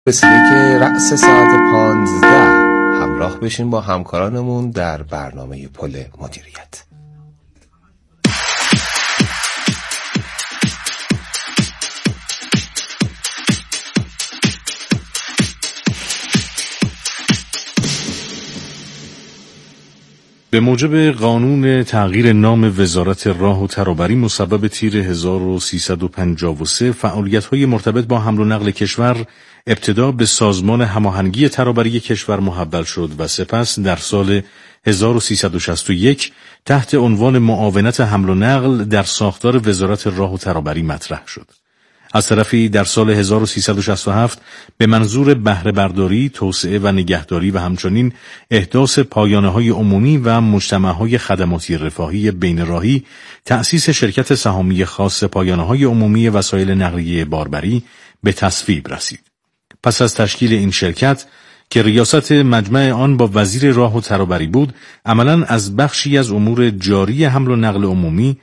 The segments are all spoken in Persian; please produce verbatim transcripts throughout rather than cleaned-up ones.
رسیده که رأس ساعت پانزده همراه بشین با همکارانمون در برنامه پل مدیریت. به موجب قانون تغییر نام وزارت راه و ترابری مصوب تیر هزار و سیصد و پنجاه و سه، فعالیت‌های مرتبط با حمل و نقل کشور ابتدا به سازمان هماهنگی ترابری کشور محول شد و سپس در سال هزار و سیصد و شصت و یک تحت عنوان معاونت حمل و نقل در ساختار وزارت راه و ترابری مطرح شد. از طرفی در سال هزار و سیصد و شصت و هفت به منظور بهره برداری، توسعه و نگهداری و همچنین احداث پایانه‌های عمومی و مجتمع‌های خدماتی رفاهی بین‌راهی تأسیس شرکت سهامی خاص پایانه‌های عمومی وسایل نقلیه باربری به تصویب رسید. پس از تشکیل این شرکت که ریاست مجمع آن با وزیر راه و ترابری بود، عملاً از بخشی از امور جاری حمل و نقل عمومی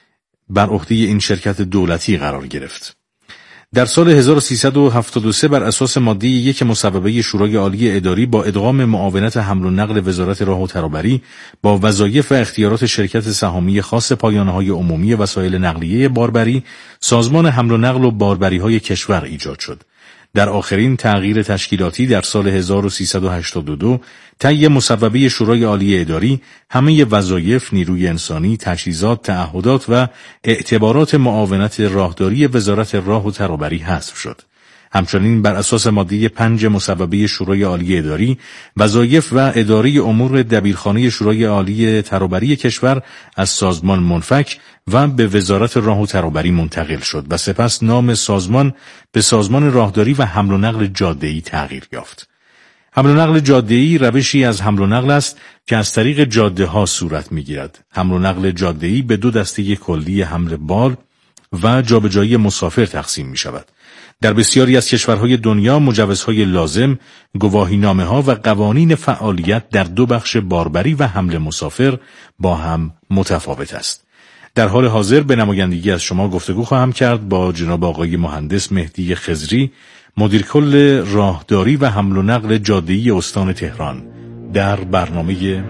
بر عهده این شرکت دولتی قرار گرفت. در سال هزار و سیصد و هفتاد و سه بر اساس ماده یک مصوبه شورای عالی اداری با ادغام معاونت حمل و نقل وزارت راه و ترابری با وظایف و اختیارات شرکت سهامی خاص پایانه‌های عمومی وسایل نقلیه باربری، سازمان حمل و نقل و باربری‌های کشور ایجاد شد. در آخرین تغییر تشکیلاتی در سال هزار و سیصد و هشتاد و دو طی مصوبه شورای عالی اداری همه وظایف، نیروی انسانی، تجهیزات، تعهدات و اعتبارات معاونت راهداری وزارت راه و ترابری حذف شد. همچنین بر اساس ماده پنج مصوبه شورای عالی اداری وظایف و اداره امور دبیرخانه شورای عالی ترابری کشور از سازمان منفک و به وزارت راه و ترابری منتقل شد و سپس نام سازمان به سازمان راهداری و حمل و نقل جاده‌ای تغییر یافت. حمل و نقل جاده‌ای روشی از حمل و نقل است که از طریق جاده‌ها صورت می‌گیرد. حمل و نقل جاده‌ای به دو دسته کلی حمل بار و جابجایی مسافر تقسیم می‌شود. در بسیاری از کشورهای دنیا مجوزهای لازم، گواهینامه‌ها و قوانین فعالیت در دو بخش باربری و حمل مسافر با هم متفاوت است. در حال حاضر به نمایندگی از شما گفتگو خواهم کرد با جناب آقای مهندس مهدی خضری، مدیر کل راهداری و حمل و نقل جاده‌ای استان تهران در برنامه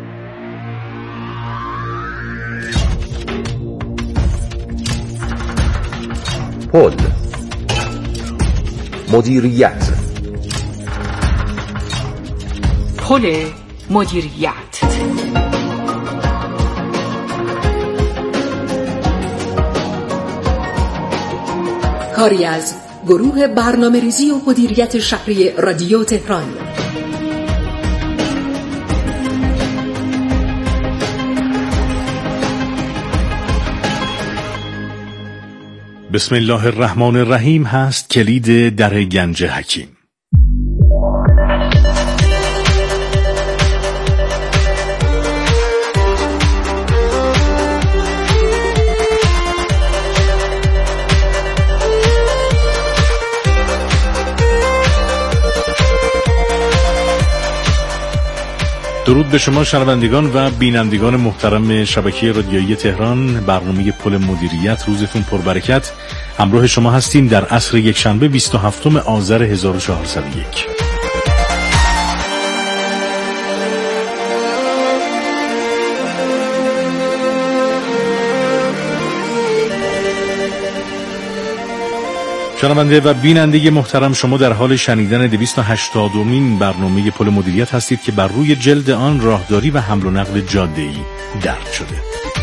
پل مدیریت. پل مدیریت. کاری از گروه برنامه‌ریزی و مدیریت شهری رادیو تهران. بسم الله الرحمن الرحیم هست کلید در گنج حکیم. درود به شما شنوندگان و بینندگان محترم شبکه رادیویی تهران. برنامه پل مدیریت روزتون پربرکت. همراه شما هستیم در عصر یکشنبه بیست و هفتم آذر هزار و چهارصد و یک. شنونده و بیننده محترم، شما در حال شنیدن دویست و هشتادمین برنامه پل مدیریت هستید که بر روی جلد آن راهداری و حمل و نقل جاده‌ای درج شده.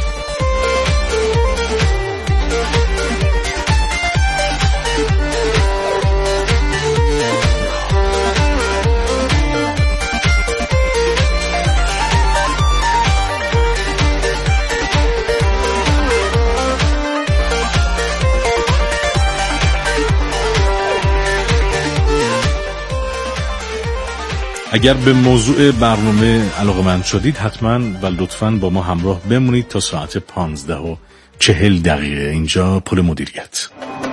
اگر به موضوع برنامه علاقه‌مند شدید حتما و لطفاً با ما همراه بمونید تا ساعت پانزده و چهل دقیقه. اینجا پل مدیریت.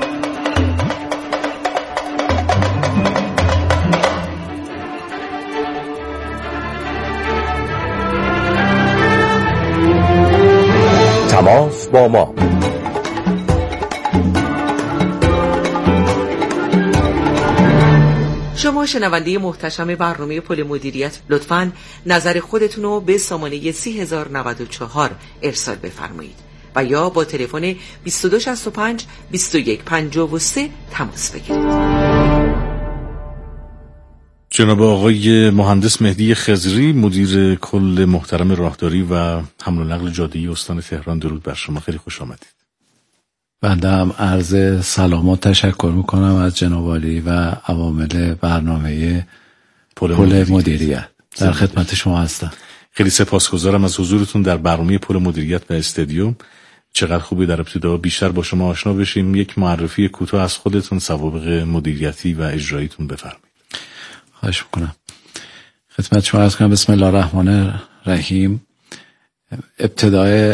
تماس با ما. شما شنونده محتشم برنامه پل مدیریت لطفاً نظر خودتون رو به سامانه سی هزار و نود و چهار ارسال بفرمایید و یا با تلفن بیست و دو شصت و پنج بیست و یک پنجاه و سه تماس بگیرید. جناب آقای مهندس مهدی خضری، مدیر کل محترم راهداری و حمل و نقل جاده‌ای استان تهران، درود بر شما، خیلی خوش آمدید. بنده هم عرض سلام و تشکر میکنم از جناب عالی و عوامل برنامه پل مدیریت. مدیریت در خدمت شما هستم. خیلی سپاسگزارم از حضورتون در برنامه پل مدیریت و استدیو. چقدر خوبه در ابتدا بیشتر با شما آشنا بشیم. یک معرفی کوتاه از خودتون، سوابق مدیریتی و اجراییتون بفرمایید. خواهش میکنم. خدمت شما عرض کنم بسم الله الرحمن الرحیم. ابتدای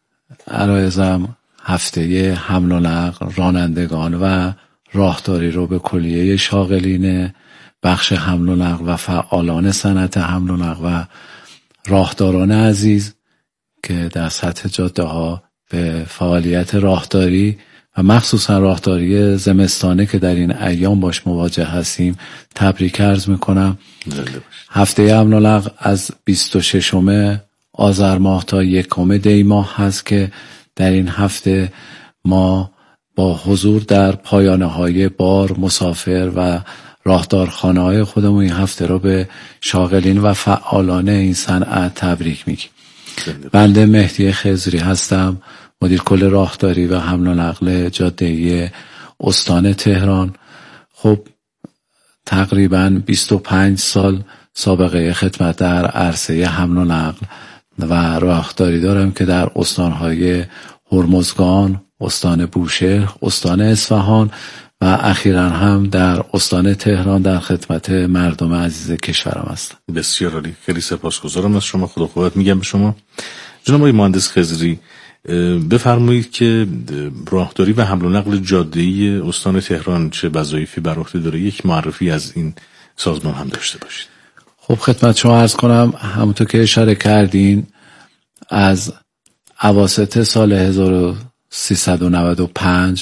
عرایزم هفته حمل و نقل، رانندگان و راهداری رو به کلیه شاغلین بخش حمل و نقل و فعالان صنعت حمل و نقل و راهداران عزیز که در سطح جاده ها به فعالیت راهداری و مخصوصا راهداری زمستانه که در این ایام باش مواجه هستیم تبریک عرض میکنم. هفته حمل و نقل از بیست و ششم آذر ماه تا یکم دی ماه هست که در این هفته ما با حضور در پایانه های بار، مسافر و راهدارخانه های خودمون این هفته رو به شاغلین و فعالان این صنعت تبریک میگیم. بنده مهدی خضری هستم، مدیر کل راهداری و حمل و نقل جاده‌ای استان تهران. خب تقریباً بیست و پنج سال سابقه خدمت در عرصه حمل و نقل و راهداری دارم که در استانهای هرمزگان، استان بوشهر، استان اصفهان و اخیراً هم در استان تهران در خدمت مردم عزیز کشورم هستم. بسیار عالی، خیلی سپاسگزارم از شما. خدا قوت میگم به شما. جناب آقای مهندس خضری، بفرمایید که راهداری و حمل و نقل جاده‌ای استان تهران چه وظایفی بر عهده داره؟ یک معرفی از این سازمان هم داشته باشید. خب خدمت شما عرض کنم، همونطور که اشاره کردین از اواسط سال هزار و سیصد و نود و پنج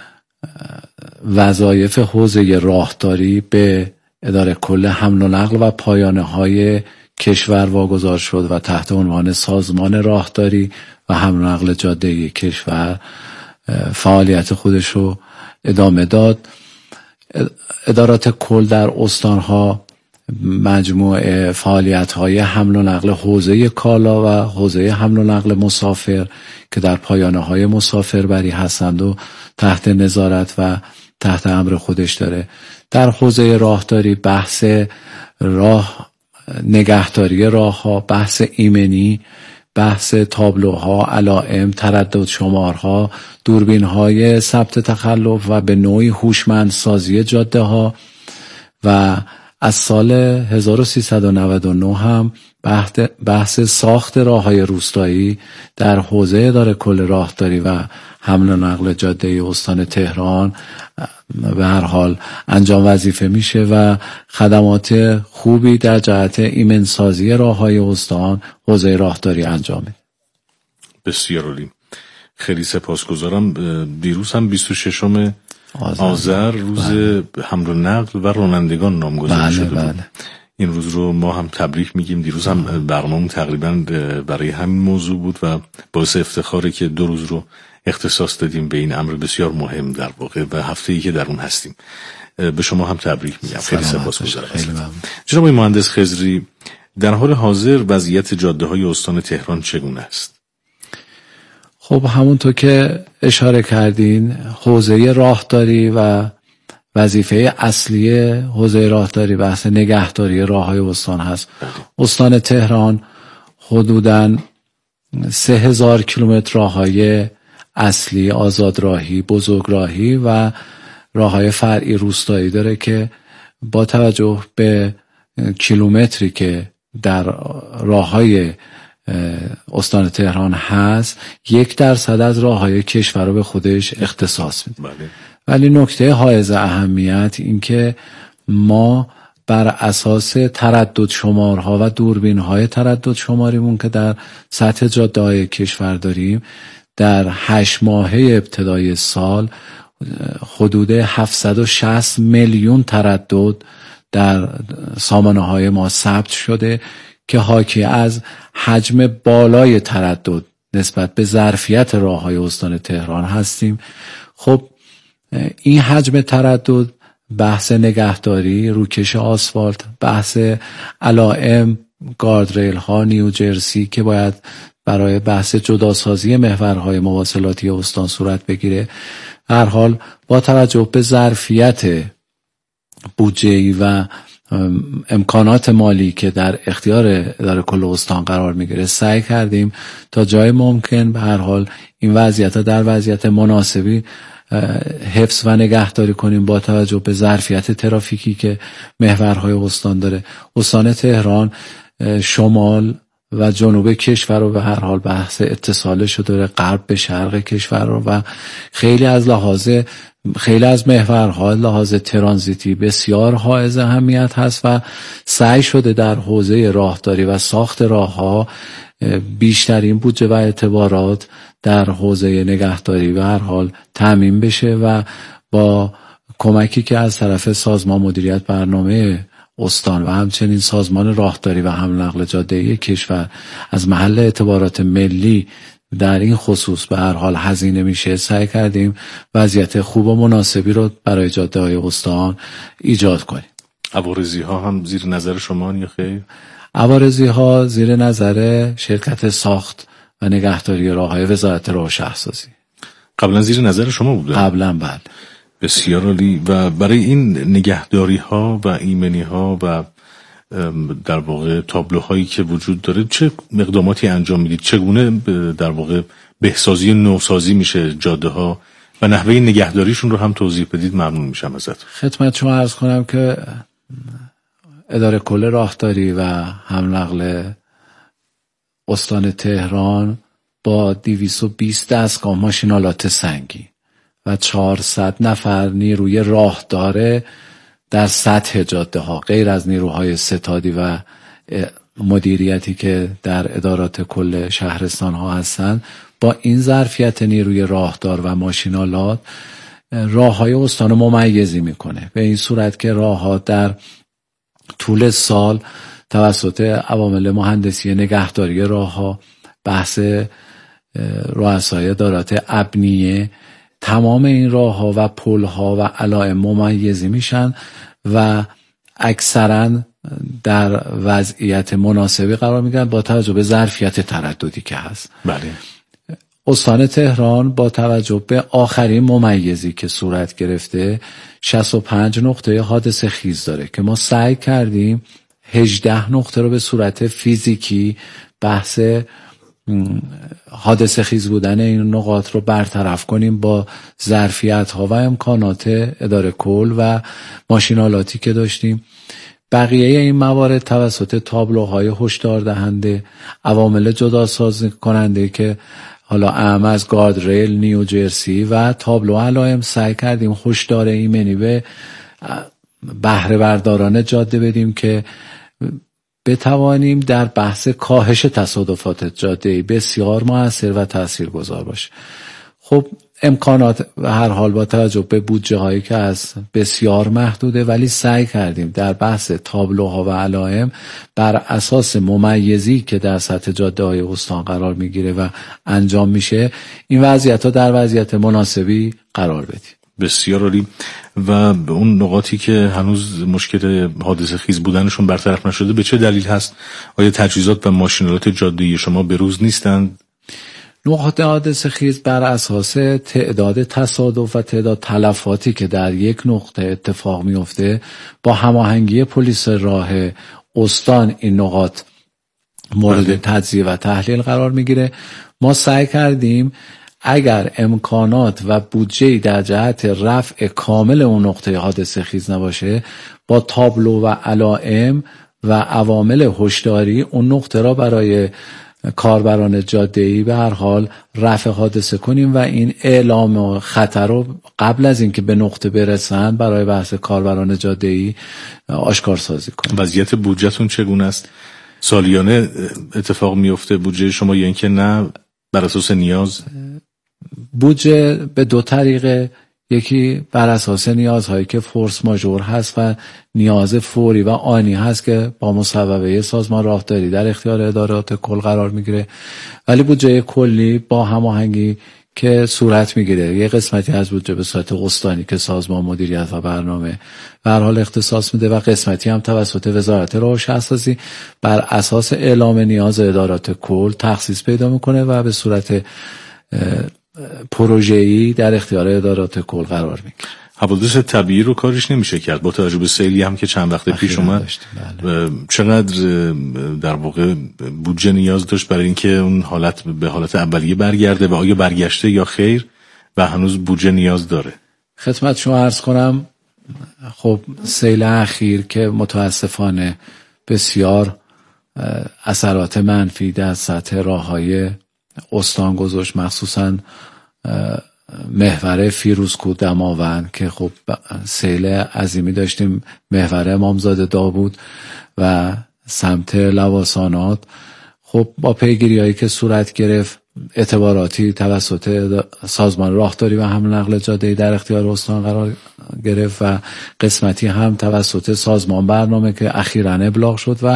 وظایف حوزه راهداری به اداره کل حمل و نقل و پایانه های کشور واگذار شد و تحت عنوان سازمان راهداری و حمل و نقل جاده‌ای کشور فعالیت خودش رو ادامه داد. ادارات کل در استانها مجموعه فعالیت‌های حمل و نقل حوزه کالا و حوزه حمل و نقل مسافر که در پایانه‌های مسافربری هستند و تحت نظارت و تحت امر خودش داره. در حوزه راهداری بحث راه، نگهداری راه‌ها، بحث ایمنی، بحث تابلوها، علائم، تردد شمارها، دوربین‌های ثبت تخلف و به نوعی هوشمندسازی جاده‌ها و از سال هزار و سیصد و نود و نه هم بحث ساخت راه‌های روستایی در حوزه اداره کل راهداری و حمل و نقل جاده‌ای استان تهران به هر حال انجام وظیفه میشه و خدمات خوبی در جهت ایمنسازی راه‌های استان حوزه راهداری انجام میده. بسیار عالی، خیلی سپاسگزارم. دیروز هم بیست و ششم آذر روز بله. حمل و نقل و رانندگان نامگذاری بله شده بله. بود. این روز رو ما هم تبریک میگیم. دیروز هم برنامه تقریبا برای همین موضوع بود و باعث افتخاره که دو روز رو اختصاص دادیم به این امر بسیار مهم در واقع و هفته‌ای که در اون هستیم. به شما هم تبریک میگم. خیلی سپاسگزارم. جناب مهندس خضری، در حال حاضر وضعیت جاده‌های استان تهران چگونه است؟ خب همونطور که اشاره کردین، حوزه راهداری و وظیفه اصلی حوزه راهداری بحث نگهداری راه‌های استان هست. استان تهران حدوداً سه هزار کیلومتر راه‌های اصلی، آزادراهی، بزرگراهی و راه‌های فرعی روستایی داره که با توجه به کیلومتری که در راه‌های استان تهران هست یک درصد از راه‌های کشور رو به خودش اختصاص میده. بله. ولی نکته حائز اهمیت این که ما بر اساس تردد شمارها و دوربین‌های تردد شماریمون که در سطح جاده‌های کشور داریم در هشت ماهه ابتدای سال حدود هفتصد و شصت میلیون تردد در سامانه های ما ثبت شده که حاکی از حجم بالای تردد نسبت به ظرفیت راههای استان تهران هستیم. خب این حجم تردد، بحث نگهداری، روکش آسفالت، بحث علائم، گاردریل ها، نیوجرسی که باید برای بحث جداسازی محورهای مواصلاتی استان صورت بگیره، هر حال با توجه به ظرفیت بودجه‌ای و امکانات مالی که در اختیار اداره کل استان قرار میگیره سعی کردیم تا جای ممکن به هر حال این وضعیت در وضعیت مناسبی حفظ و نگهداری کنیم با توجه به ظرفیت ترافیکی که محورهای استان داره. استان تهران شمال و جنوب کشور رو به هر حال بحث اتصالش رو داره، غرب به شرق کشور رو، و خیلی از لحاظ خیلی از محورها لحاظ ترانزیتی بسیار حائز اهمیت هست و سعی شده در حوزه راهداری و ساخت راهها بیشترین بودجه و اعتبارات در حوزه نگهداری به هر حال تامین بشه و با کمکی که از طرف سازمان مدیریت برنامه استان و همچنین سازمان راهداری و حمل و نقل جاده‌ای کشور از محل اعتبارات ملی در این خصوص به هر حال هزینه میشه، سعی کردیم وضعیت خوب و مناسبی رو برای جاده‌های استان ایجاد کنیم. عوارضی ها هم زیر نظر شما یا خیر؟ عوارضی ها زیر نظر شرکت ساخت و نگهداری راههای وزارت راه و شهرسازی. قبلا زیر نظر شما بوده؟ قبلا بله. بسیار عالی. و برای این نگهداری ها و ایمنی ها و در واقع تابلوهایی که وجود داره چه اقداماتی انجام میدید؟ چگونه در واقع بهسازی و نوسازی میشه جاده ها و نحوه نگهداریشون رو هم توضیح بدید ممنون میشم ازت. خدمت شما عرض کنم که اداره کل راهداری و حمل و نقل استان تهران با دویست و بیست دستگاه ماشینالات سنگی و چهارصد نفر نیروی راهدار در سطح جاده ها غیر از نیروهای ستادی و مدیریتی که در ادارات کل شهرستان ها هستند، با این ظرفیت نیروی راهدار و ماشینالات راههای استان ممیزی میکنه، به این صورت که راهها در طول سال توسط عوامل مهندسی نگهداری راهها، بحث رؤسای ادارات ابنیه، تمام این راهها و پلها و علائم ممیزی میشن و اکثرا در وضعیت مناسبی قرار میگیرن با توجه به ظرفیت ترددی که هست. بله. استان تهران با توجه به آخرین ممیزی که صورت گرفته شصت و پنج نقطه حادثه خیز داره که ما سعی کردیم هجده نقطه رو به صورت فیزیکی بحث حادثه خیز بودن این نقاط رو برطرف کنیم با ظرفیت ها و امکانات اداره کل و ماشینالاتی که داشتیم. بقیه این موارد توسط تابلوهای هشدار دهنده، عوامل جداسازی کننده که حالا اهم از گاردریل، نیوجرسی و تابلو علائم سعی کردیم هشدار ایمنی به بهره برداران جاده بدیم که بتوانیم در بحث کاهش تصادفات جاده‌ای بسیار مؤثر و تاثیرگذار باشه. خب امکانات و هر حال با توجه به بودجه هایی که از بسیار محدوده، ولی سعی کردیم در بحث تابلوها و علائم بر اساس ممیزی که در سطح جاده های استان قرار میگیره و انجام میشه این وضعیت ها در وضعیت مناسبی قرار بدیم. بسیار عالی. و به اون نقاطی که هنوز مشکل حادثه خیز بودنشون برطرف نشده به چه دلیل هست؟ آیا تجهیزات و ماشینالات جاده‌ای شما به روز نیستند؟ نقاط حادثه خیز بر اساس تعداد تصادف و تعداد تلفاتی که در یک نقطه اتفاق میفته با هماهنگی پلیس راه استان این نقاط مورد تجزیه و تحلیل قرار میگیره. ما سعی کردیم اگر امکانات و بودجه در جهت رفع کامل اون نقطه حادثه خیز نباشه با تابلو و علائم و عوامل هشداری اون نقطه را برای کاربران جاده‌ای به هر حال رفع حادثه کنیم و این اعلام خطر رو قبل از اینکه به نقطه برسن برای بحث کاربران جاده‌ای آشکار سازی کنیم. وضعیت بودجهتون چگونه است؟ سالیانه اتفاق میفته بودجه شما یا اینکه نه بر اساس نیاز؟ بودجه به دو طریقه، یکی بر اساس نیازهایی که فورس ماژور هست و نیاز فوری و آنی هست که با مصوبه سازمان راهداری در اختیار ادارات کل قرار میگیره، ولی بودجه کلی با هماهنگی که صورت میگیره یه قسمتی از بودجه به صورت استانی که سازمان مدیریت و برنامه به هر حال اختصاص میده و قسمتی هم توسط وزارت راه و شهرسازی بر اساس اعلام نیاز ادارات کل تخصیص پیدا میکنه و به صورت پروژه‌ای در اختیار ادارات کل قرار میگیره. حوادث طبیعی رو کارش نمیشه کرد با توجه به سیلی هم که چند وقت پیش اومد. بله. چقدر در واقع بودجه نیاز داشت برای اینکه اون حالت به حالت اولیه برگرده و آیا برگشته یا خیر و هنوز بودجه نیاز داره؟ خدمت شما عرض کنم خب سیل اخیر که متاسفانه بسیار اثرات منفی در سطح راههای استان گذاشت، مخصوصاً محور فیروزکوه دماوند که خب سیل عظیمی داشتیم، محور امامزاده داوود و سمت لواسانات. خب با پیگیری‌هایی که صورت گرفت اعتباراتی توسط سازمان راهداری و حمل و نقل جاده‌ای در اختیار استان قرار گرفت و قسمتی هم توسط سازمان برنامه که اخیراً ابلاغ شد و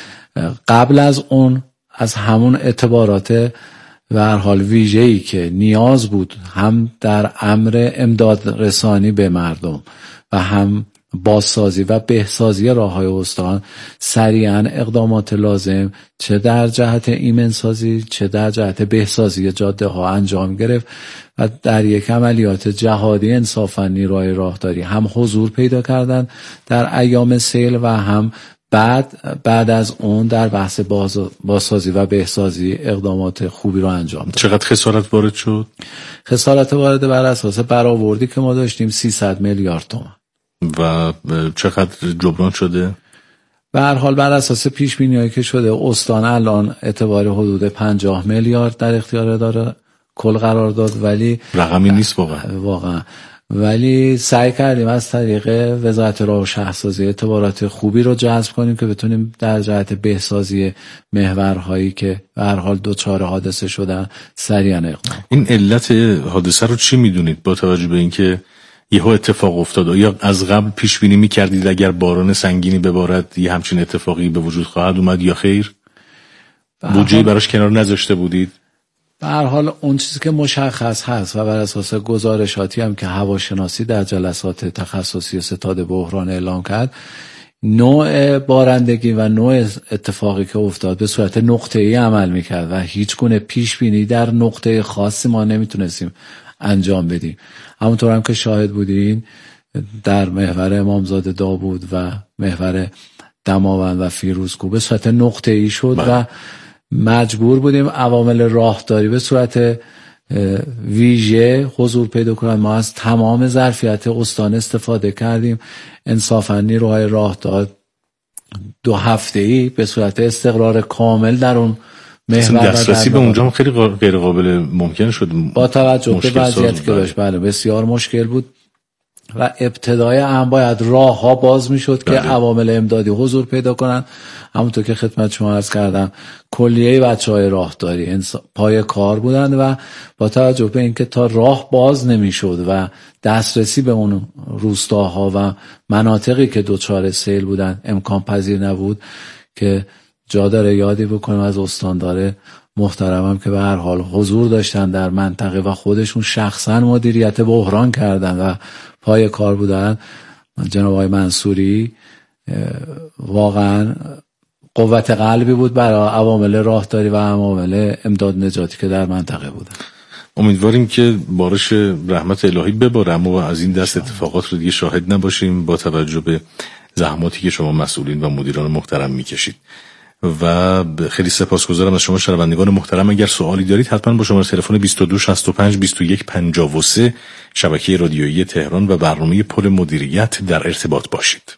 قبل از اون از همون اعتبارات و هر حال ویژه‌ای که نیاز بود هم در امر امداد رسانی به مردم و هم بازسازی و بهسازی راه‌های استان سریعاً اقدامات لازم چه در جهت ایمنسازی چه در جهت بهسازی جاده ها انجام گرفت و در یک عملیات جهادی انصافاً نیروهای راهداری هم حضور پیدا کردند در ایام سیل و هم بعد بعد از اون در بحث باز بازسازی و بهسازی اقدامات خوبی رو انجام داد. چقدر خسارت وارد شد؟ خسارت وارد بر اساس برآوردی که ما داشتیم سیصد میلیارد تومان. و چقدر جبران شده؟ به هر حال بر اساس پیش بینی‌هایی که شده استان الان اعتبار حدود پنجاه میلیارد در اختیار داره کل قرار داد، ولی رقمی نیست واقعا. واقعا ولی سعی کردیم از طریق وزارت راه و شهرسازی اعتبارات خوبی رو جذب کنیم که بتونیم در جهت بهسازی محورهایی که به هر حال دوچار حادثه شدن سریعا اقدام. این علت حادثه رو چی میدونید با توجه به اینکه یهو اتفاق افتاد؟ یا از قبل پیش بینی میکردید اگر باران سنگینی ببارد یه همچین اتفاقی به وجود خواهد اومد یا خیر؟ بودجه براش کنار نذاشته بودید؟ به هر حال اون چیزی که مشخص هست و بر اساس گزارشاتی هم که هواشناسی در جلسات تخصصی ستاد بحران اعلام کرد، نوع بارندگی و نوع اتفاقی که افتاد به صورت نقطه‌ای عمل میکرد و هیچ گونه پیش بینی در نقطه خاصی ما نمیتونستیم انجام بدیم. همونطور هم که شاهد بودین در محور امامزاده داوود و محور دماوند و فیروزکوه به صورت نقطه‌ای شد و مجبور بودیم عوامل راهداری به صورت ویژه حضور پیدا کنند. ما از تمام ظرفیت استان استفاده کردیم. انصافاً نیروهای راهدار دو هفته‌ای به صورت استقرار کامل در اون محور دسترسی به اونجا خیلی غیر قابل ممکن شد با توجه به وضعیتی که داشت. بله بسیار مشکل بود و ابتدای هم باید راه ها باز می شد که عوامل امدادی حضور پیدا کنن. همونطور که خدمت شما عرض کردم کلیه بچه های راهداری پای کار بودن و با توجه به اینکه تا راه باز نمی شد و دسترسی به اون روستاها و مناطقی که دوچار سیل بودن امکان پذیر نبود، که جا داره یادی بکنم از استاندار محترمم که به هر حال حضور داشتن در منطقه و خودشون شخصا مدیریت بحران کردن و پای کار بودن، جناب آقای منصوری واقعا قوت قلبی بود برای عوامل راهداری و عوامل امداد نجاتی که در منطقه بودن. امیدواریم که بارش رحمت الهی بباره اما از این دست اتفاقات رو دیگه شاهد نباشیم با توجه به زحماتی که شما مسئولین و مدیران محترم میکشید. و خیلی سپاسگزارم از شما شنوندگان محترم. اگر سوالی دارید حتما با شماره تلفن بیست و دو شصت و پنج بیست و یک پنجاه و سه شبکه رادیویی تهران و برنامه پل مدیریت در ارتباط باشید.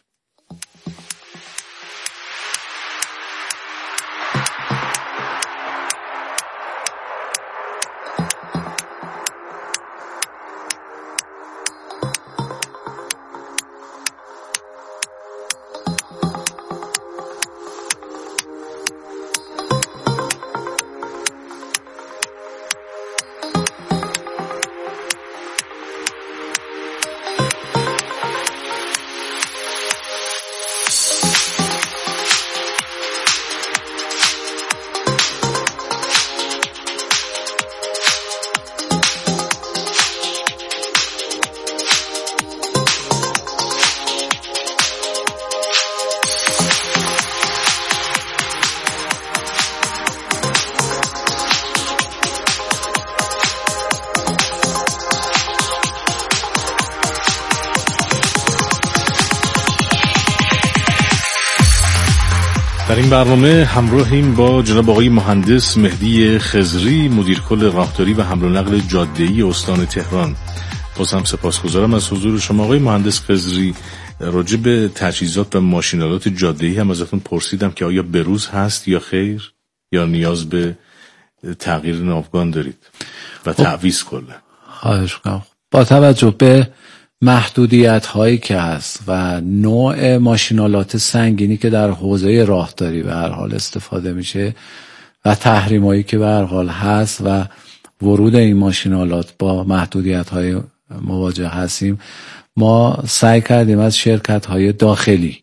در این برنامه همراهیم با جناب آقای مهندس مهدی خضری، مدیر کل راهداری و حمل و نقل جاده‌ای استان تهران. باز هم سپاسگزارم از حضور شما آقای مهندس خضری. راجع به تجهیزات و ماشینالات جاده‌ای هم ازتون پرسیدم که آیا بروز هست یا خیر، یا نیاز به تغییر ناوگان دارید و تعویض کلا؟ خواهش می‌کنم. با توجه به محدودیت هایی که هست و نوع ماشینالات سنگینی که در حوزه راهداری به هر حال استفاده میشه و تحریم هایی که به هر حال هست و ورود این ماشینالات با محدودیت های مواجه هستیم، ما سعی کردیم از شرکت های داخلی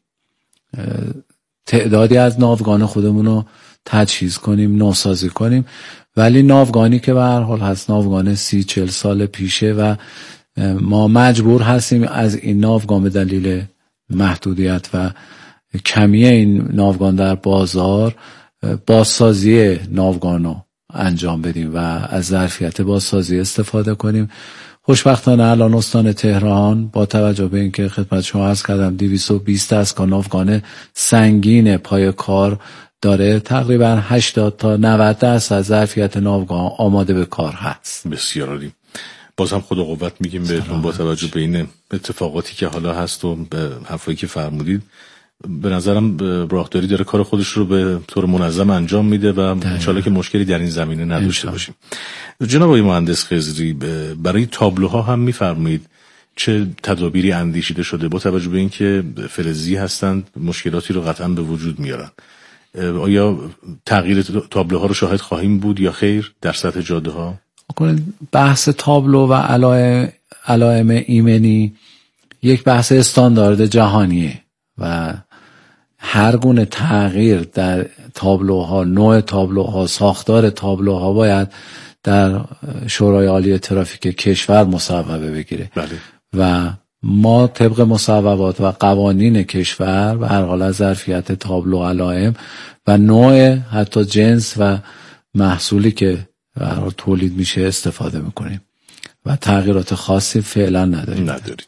تعدادی از ناوگان خودمون رو تجهیز کنیم، نوسازی کنیم، ولی ناوگانی که به هر حال هست ناوگان سی چل سال پیشه و ما مجبور هستیم از این ناوگان به دلیل محدودیت و کمی این ناوگان در بازار بازسازی ناوگان رو انجام بدیم و از ظرفیت بازسازی استفاده کنیم. خوشبختانه الان استان تهران با توجه به اینکه خدمت شما عرض کردم دویست و بیست دستگاه ناوگان سنگین پای کار داره، تقریبا هشتاد تا نود درصد از ظرفیت ناوگان آماده به کار هست. بسیار عالی. بازم خدا قوت میگیم بهتون با توجه به این اتفاقاتی که حالا هست و به حرفایی که فرمودید. به نظرم راهداری داره کار خودش رو به طور منظم انجام میده و انشالله که مشکلی در این زمینه نداشته باشیم. جناب آقای مهندس خضری، برای تابلوها هم میفرمایید چه تدابیری اندیشیده شده با توجه به اینکه فلزی هستند، مشکلاتی رو قطعا به وجود میارن؟ آیا تغییر تابلوها رو شاهد خواهیم بود یا خیر در سطح جاده ها؟ بحث تابلو و علائم علائم ایمنی یک بحث استاندارد جهانیه و هر گونه تغییر در تابلوها، نوع تابلوها، ساختار تابلوها باید در شورای عالی ترافیک کشور مصوبه بگیره. بله. و ما طبق مصوبات و قوانین کشور و هر حال از ظرفیت تابلو، علائم و نوع حتی جنس و محصولی که برای تولید میشه استفاده میکنیم و تغییرات خاصی فعلا نداریم. نداریم.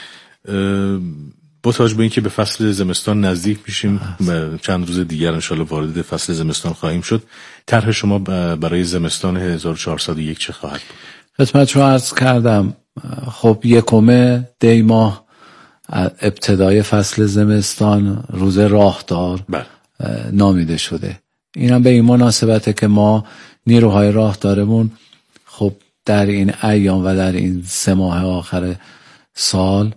با توجه به اینکه به فصل زمستان نزدیک میشیم، چند روز دیگر انشالله وارد فصل زمستان خواهیم شد، طرح شما برای زمستان هزار و چهارصد و یک چه خواهد بود؟ خدمت شما عرض کردم خب یکم دی ماه ابتدای فصل زمستان روز راهدار نامیده شده. اینم به این مناسبته که ما نیروهای راهدارمون خب در این ایام و در این سه ماه آخر سال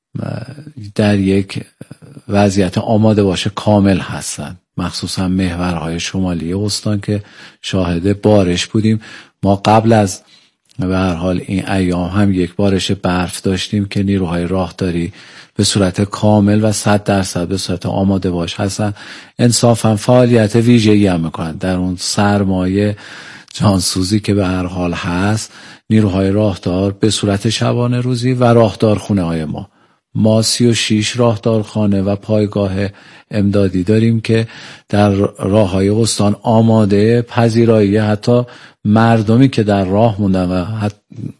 در یک وضعیت آماده باشه کامل هستن، مخصوصا محورهای شمالی استان که شاهد بارش بودیم. ما قبل از به هر حال این ایام هم یک بارش برف داشتیم که نیروهای راهداری به صورت کامل و صد درصد به صورت آماده باش هستن. انصافا فعالیت ویژه‌ای هم میکنن در اون سرمایه جانسوزی که به هر حال هست. نیروهای راهدار به صورت شبانه روزی و راهدارخونه های ما ما سی و شیش راهدارخانه و پایگاه امدادی داریم که در راههای استان آماده پذیرایی حتی مردمی که در راه موندن و حتی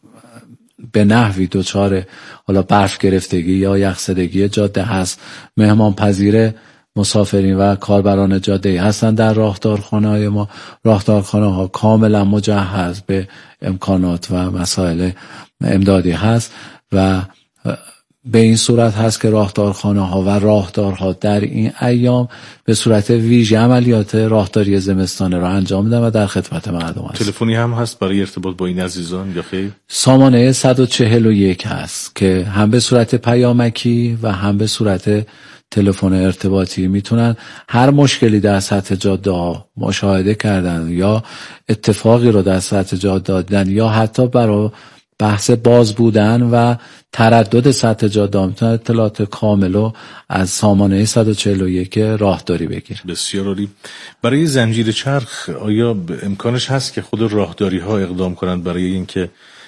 به نحوی دچار حالا برف گرفتگی یا یخزدگی جاده هست، مهمان پذیر مسافرین و کاربران جاده هستن در راهدارخانه های ما. راهدارخانه ها کاملا مجهز به امکانات و مسائل امدادی هست و به این صورت هست که راهدارخانه ها و راهدارها در این ایام به صورت ویژه عملیات راهداری زمستانه را انجام میدن و در خدمت مردم هست. تلفنی هم هست برای ارتباط با این عزیزان یا خیر؟ سامانه صد و چهل و یک هست که هم به صورت پیامکی و هم به صورت تلفن ارتباطی میتونن هر مشکلی در سطح جاده ها مشاهده کردن یا اتفاقی رو در سطح جاده دادن یا حتی برای بحث باز بودن و تردد سطح جاده میتونن اطلاعات کامل رو از سامانه صد و چهل و یک راهداری بگیر. بسیار عالی. برای زنجیر چرخ آیا امکانش هست که خود راهداری ها اقدام کنند برای اینکه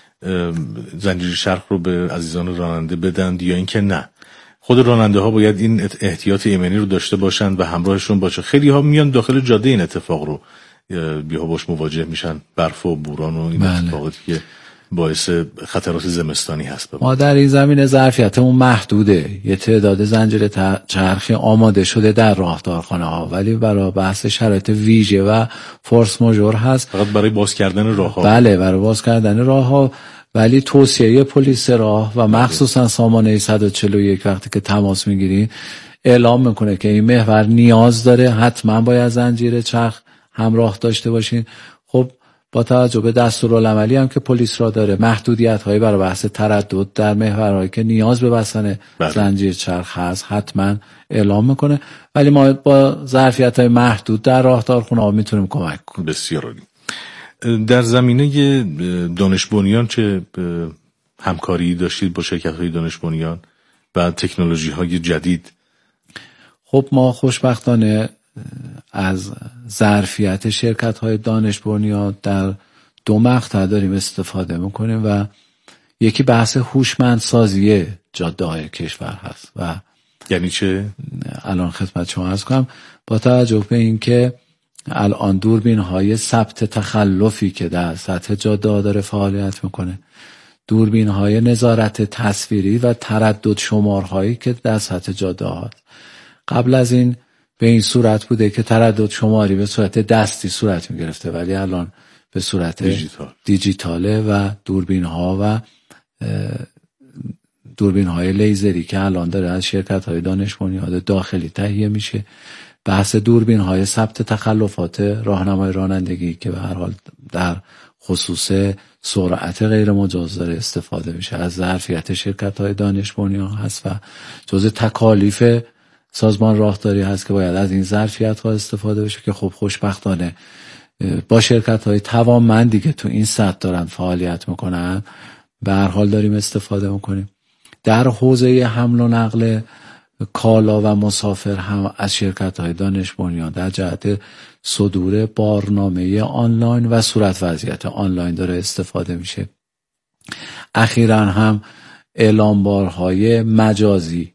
زنجیر چرخ رو به عزیزان راننده بدند یا اینکه نه خود راننده ها باید این احتیاط ایمنی رو داشته باشند و همراهشون باشه؟ خیلی ها میان داخل جاده این اتفاق رو بیا باش مواجه میشن، برف و بوران و این بله. اتفاقاتی که باعث خطرات زمستانی هست. ما در این زمینه ظرفیتمون محدوده. یه تعداد زنجیره چرخی آماده شده در راهدارخانه ها، ولی برای بحث شرایط ویژه و فورس ماژور هست، فقط برای باز کردن راه ها. بله، برای باز کردن راه ها. ولی توصیه پلیس راه و مخصوصا سامانه صد و چهل و یک وقتی که تماس میگیرین اعلام میکنه که این محور نیاز داره، حتما باید زنجیره چرخ همراه داشته باشین. خب با توجه به دستورالعملی هم که پلیس را داره، محدودیت هایی برای بحث تردد در محورهایی که نیاز به بستن زنجیر چرخ هست حتما اعلام میکنه، ولی ما با ظرفیت های محدود در راهدارخونه ها میتونیم کمک کنیم. بسیار عالی. در زمینه دانش بنیان چه همکاری داشتید با شرکت های دانش بنیان و تکنولوژی های جدید؟ خب ما خوشبختانه از ظرفیت شرکت های دانش بنیان در دو مقطع داریم استفاده میکنیم و یکی بحث هوشمندسازی جاده های کشور هست. و یعنی چه؟ الان خدمت شما عرض کنم، با توجه به این که الان دوربین های ثبت تخلفی که در سطح جاده ها داره فعالیت میکنه، دوربین های نظارت تصویری و تردد شمارهایی که در سطح جاده ها هست، قبل از این به این صورت بوده که تردد شماری به صورت دستی صورت می گرفته، ولی الان به صورت دیجیتال. دیجیتاله و دوربین ها و دوربین های لیزری که الان داره از شرکت های دانش بنیان داخلی تهیه میشه. بحث دوربین های ثبت تخلفات راهنمای رانندگی که به هر حال در خصوص سرعت غیر مجاز داره استفاده میشه، از ظرفیت شرکت های دانش بنیان هست و جزء تکالیف سازمان راهداری هست که باید از این ظرفیت ها استفاده بشه که خب خوشبختانه با شرکت های توانمندی که تو این سطح دارن فعالیت میکنن به هر حال داریم استفاده میکنیم. در حوزه حمل و نقل کالا و مسافر هم از شرکت های دانش بنیان در جهت صدور بارنامه آنلاین و صورت وضعیت آنلاین داره استفاده میشه. اخیراً هم اعلامبارهای مجازی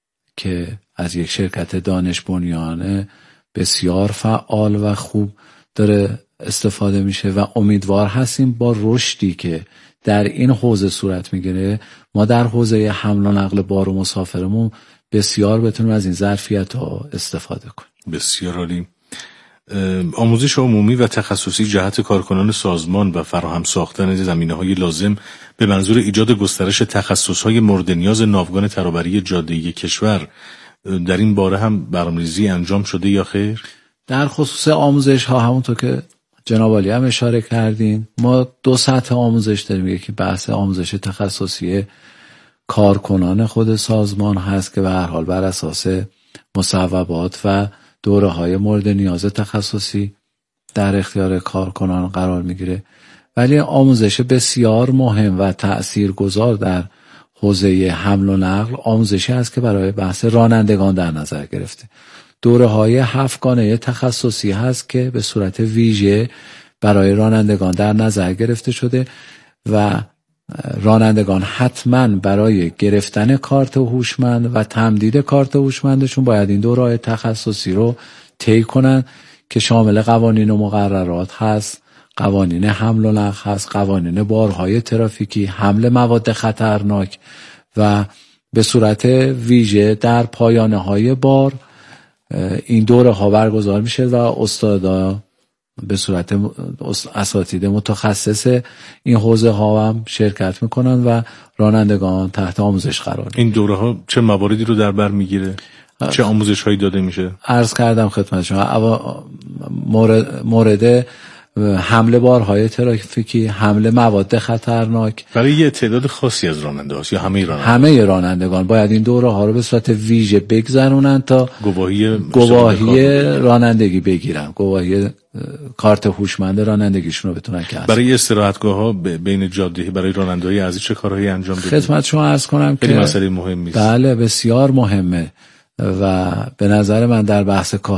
که از یک شرکت دانش بنیان بسیار فعال و خوب داره استفاده میشه و امیدوار هستیم با رشدی که در این حوزه صورت میگیره ما در حوزه حمل و نقل بار و مسافرمون بسیار بتونیم از این ظرفیت ها استفاده کنیم. بسیار عالی. آموزش عمومی و تخصصی جهت کارکنان سازمان و فراهم ساختن زمینه‌های لازم به منظور ایجاد گسترش تخصص‌های مورد نیاز ناوگان ترابری جاده‌ای کشور، در این باره هم برنامه‌ریزی انجام شده یا خیر؟ در خصوص آموزش ها همونطور که جناب عالی هم اشاره کردین، ما دو سطح آموزش داریم. یکی بحث آموزش تخصصی کارکنان خود سازمان هست که به هر حال بر اساس مصوبات و دوره‌های مورد نیاز تخصصی در اختیار کارکنان قرار میگیره، ولی آموزش بسیار مهم و تأثیرگذار در حوزه حمل و نقل آموزشی هست که برای بحث رانندگان در نظر گرفته. دوره‌های هفتگانه تخصصی هست که به صورت ویژه برای رانندگان در نظر گرفته شده و رانندگان حتما برای گرفتن کارت هوشمند و تمدید کارت هوشمندشون باید این دوره‌های تخصصی رو طی کنن که شامل قوانین و مقررات هست، قوانین حمل و نقل هست، قوانین بارهای ترافیکی، حمل مواد خطرناک و به صورت ویژه در پایانه های بار این دوره ها برگزار میشه و استادا به صورت اساتید متخصص این حوزه ها هم شرکت میکنن و رانندگان تحت آموزش قرار میگیرن. این دوره ها چه مواردی رو در بر میگیره؟ چه آموزش هایی داده میشه؟ عرض کردم خدمت شما مورد, مورد حمل بارهای ترافیکی، حمل مواد خطرناک برای یه تعداد خاصی از راننده هاست یا همه رانندگان؟ همه رانندگان باید این دوره ها رو به صورت ویژه بگذرونن تا گواهی گواهی رانندگی بگیرن، گواهی کارت هوشمند رانندگیشون رو بتونن کسب. برای استراحتگاه ها بین جاده برای راننده‌های عزیز چه کارهایی انجام دادید؟ خدمت شما عرض کنم که خیلی مسئله مهمی است. بله بسیار مهمه و به نظر من در بحث